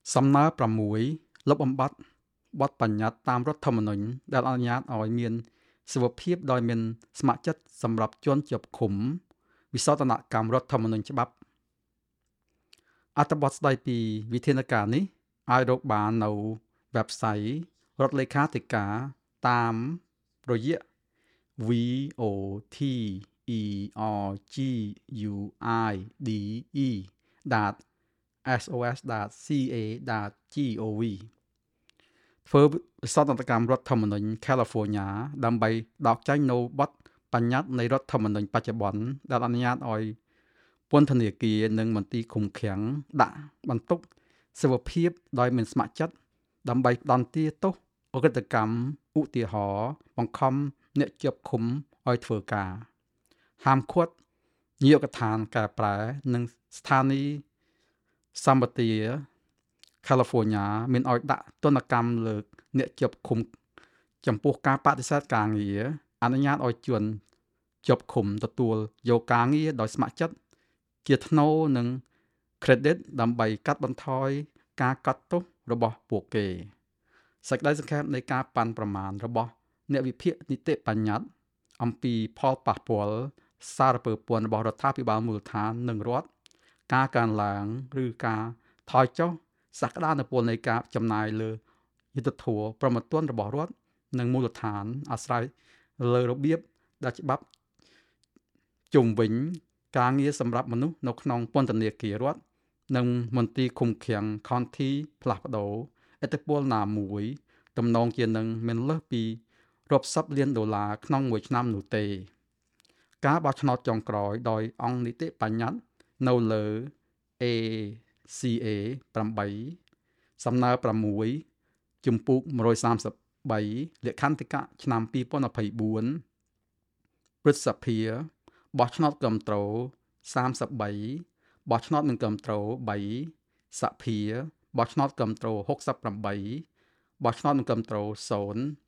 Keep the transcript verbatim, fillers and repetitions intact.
សំណើ6លុបបំបាត់បទបញ្ញត្តិតាមរដ្ឋធម្មនុញ្ញដែលអនុញ្ញាតឲ្យមានសេវាភាពដោយមានស្ម័គ្រចិត្តសម្រាប់ជនជាប់ឃុំវិសោធនកម្មរដ្ឋធម្មនុញ្ញច្បាប់អត្ថបទស្ដីពីវិធានការនេះអាចរកបាននៅ website រដ្ឋលេខាធិការតាមរយៈ voterguide.sos.ca.gov ធ្វើវិសោធនកម្មរដ្ឋធម្មនុញ្ញ California ដើម្បីដោកចេញនូវបទបញ្ញត្តិនៃរដ្ឋធម្មនុញ្ញបច្ចុប្បន្នដែលអនុញ្ញាតឲ្យពន្ធនាគារនិងមន្ទីរឃុំឃាំងដាក់បន្ទុកសេវាភាពដោយមានស្ម័គ្រចិត្តដើម្បីផ្តន្ទាទោសអក្រិតកម្មឧទាហរណ៍បង្ខំអ្នកជាប់ឃុំឲ្យធ្វើការហាមឃាត់នាយកដ្ឋានកែប្រែនិងស្ថានីយសម្បទា California មានឲ្យដាក់ទណ្ឌកម្មលើអ្នកជាប់ឃុំចំពោះការបដិសេធការងារអនុញ្ញាតឲ្យជនជាប់ឃុំទទួលយកការងារដោយស្ម័គ្រចិត្តជាថ្នូរនឹង credit ដើម្បីកាត់បន្ថយការកត់ទោសរបស់ពួកគេសេចក្តីសង្ខេបនៃការប៉ាន់ប្រមាណរបស់អ្នកវិភាគនីតិបញ្ញត្តិអំពីផលប៉ះពាល់សារពើពន្ធរបស់រដ្ឋាភិបាលមូលដ្ឋាននិងរដ្ឋការកើនឡើងឬការថយចុះសក្តានុពលនៃការចំណាយលើយុទ្ធធម៌ប្រមទ័នរបស់រដ្ឋនិងមូលដ្ឋានអាស្រ័យលើរបៀបដែលច្បាប់ជុំវិញការងារសម្រាប់មនុស្សនៅក្នុងពន្ធនាគាររដ្ឋនិងមន្ទីរឃុំឃាំង County ផ្លាស់ប្ដូរឥទ្ធិពលណាមួយទំនងជានឹងមិនលើសពីរាប់សិបលានដុល្លារក្នុងមួយឆ្នាំនោះទេការបោះឆ្នោតចុងក្រោយដោយអង្គនីតិបញ្ញត្តិនៅលើ เอ ซี เอ 8 សំណើ6ជំពូក133លក្ខន្តិកៈឆ្នាំ2024ព្រឹទ្ធសភាបោះឆ្នោតគាំទ្រ33បោះឆ្នោតមិនគាំទ្រ3សភាបោះឆ្នោតគាំទ្រ68បោះឆ្នោតមិនគាំទ្រ0